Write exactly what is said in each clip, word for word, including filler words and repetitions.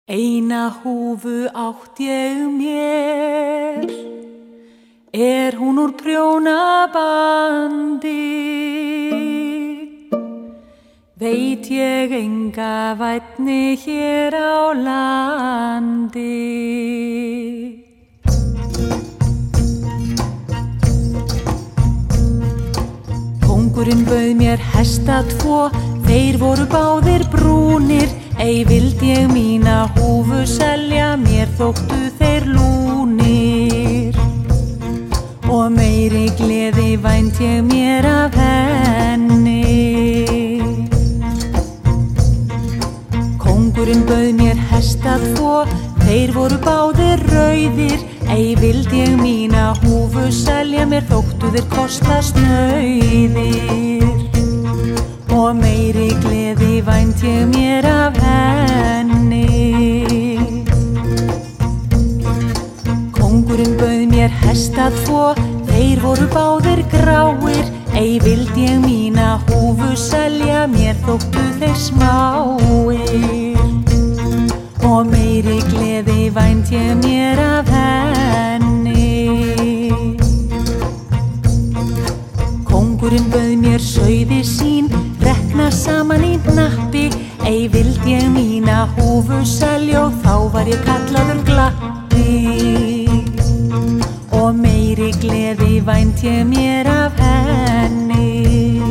Eina húfu átt ég mér, er hún úr prjónabandi. Veit ég enga vænni hér á landi. Kóngurinn bauð mér hesta tvo, þeir voru báðir brúnir. Ei vildi ég mína húfu selja, mér þóttu þeir lúnir. Og meiri gleði vænt ég mér af henni. Kóngurinn bauð mér hesta tvo, þeir voru báðir rauðir. Ei vildi ég mína húfu selja, mér þóttu þeir kosta snauðir. Og meiri gleði vænt ég mér af henni. Kóngurinn bauð mér hesta tvo, þeir voru báðir gráir. Ei vildi ég mína húfu selja, mér þóttu þeir smáir. Og meiri gleði vænt ég mér af henni. Kóngurinn bauð mér sauði sín, rekna saman í hnappi. Ei vildi ég mína húfu selja og þá var ég kallaður glappi. Og meiri gleði vænt ég mér af henni.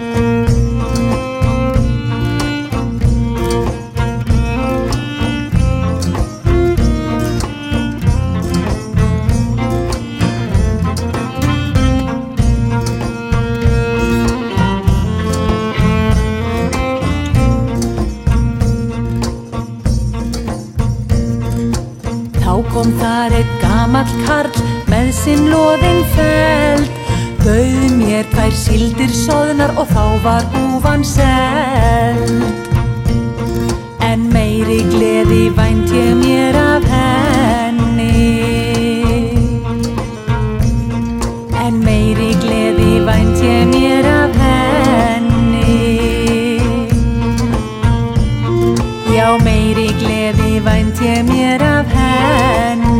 Þá kom þar einn gamall karl með sinn loðinn feld. Bauð mér tvær síldir soðnar og þá var húfan seld. En meiri gleði vænt ég mér af henni. En meiri gleði vænt ég mér af henni. Já, meiri gleði vænt ég mér af henni.